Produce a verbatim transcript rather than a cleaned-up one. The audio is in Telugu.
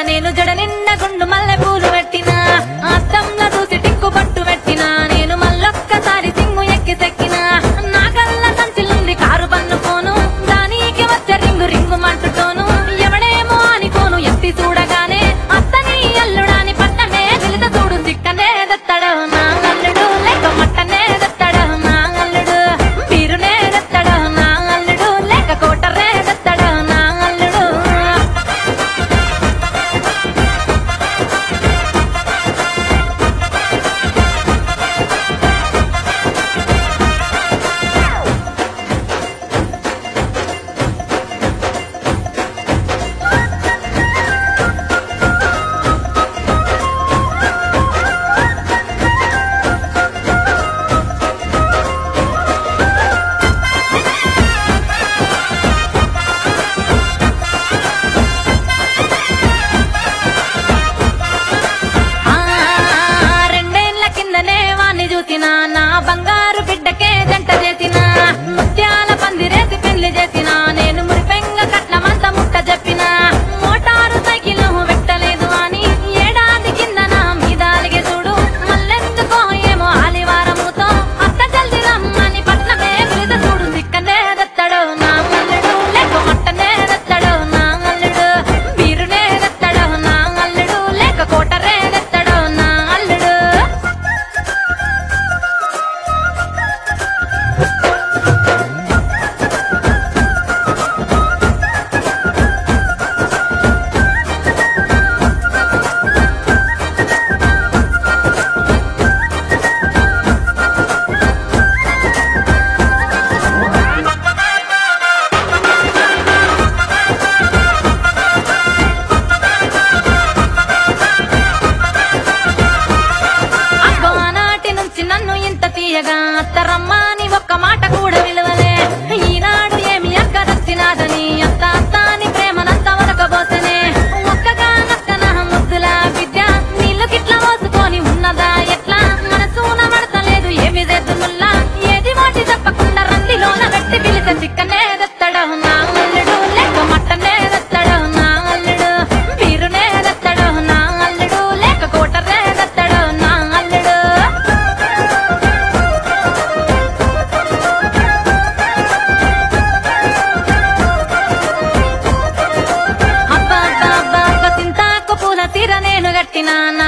నేను జడ నిండా గుండు మల్లె పూలు పెట్టినా అద్దంలో చూసి టిక్కు పట్టు పెట్టినా నేను మళ్ళొక్కసారి సింగు ఎక్కి సెక్కినా నా కళ్ళ సంచిలుంది కారు పన్నుకోను దానికి వచ్చే రింగు రింగు మంటుతోను ఎవడేమో అనుకోను ఎత్తి చూడగానే అత్తని అల్లుడాని పట్టమే వెలిత చూడు సిక్కనే దత్తడు నా అల్లుడు లేక మట్టనే దత్తడు నా అల్లుడు బీరునే దత్తడు నా అల్లుడు లేక కోటరే దత్తడు నా అల్లుడు చూసినా నా బంగారు బిడ్డకే జంట చేసినా ముత్యాల పందిరేసి పెళ్లి చేసినా నేను మురిపెంగ కట్నమంత ముట్ట చెప్పినా మోటారు సైకిల్ పెట్టలేదు అని ఏడాది కింద నా మీద అలిగే చూడు మళ్ళెందుకో ఏమో ఆలివారముతో అత్త జల్ది రమ్మని పట్నమే పిలిత చూడు సిక్కనే దత్తడు నా అల్లుడు లేక మట్టనే దత్తడు నా అల్లుడు బీరునే దత్తడు నా అల్లుడు లేక కోటరే దత్తడు నా అల్లుడు నన్ను ఇంత తీయగా అత్తరమ్మాని ఒక్క మాట కూడా విలువలే ఈనాడు ఏమి అక్కరొచ్చినాదని అత్త అత్త అని ప్రేమనంత వరకబోసనే ఒక్కగా నక్కన ముద్దుల విద్య నీళ్లు గిట్ల మోసుకొని ఉన్నదా ఎట్లా మనసూన మడతలేదు ఏమి చేతుల్లా ఏది వాటి చెప్పకుండా రందిలోన పెట్టి పిలిచే చిక్కనే దత్తడు నా అల్లుడు లేక మట్టనే దత్తడు నా అల్లుడు బీరునే దత్తడు నా అల్లుడు లేక కోటరే దత్తడు నా అల్లుడు తీర నేను గట్టినా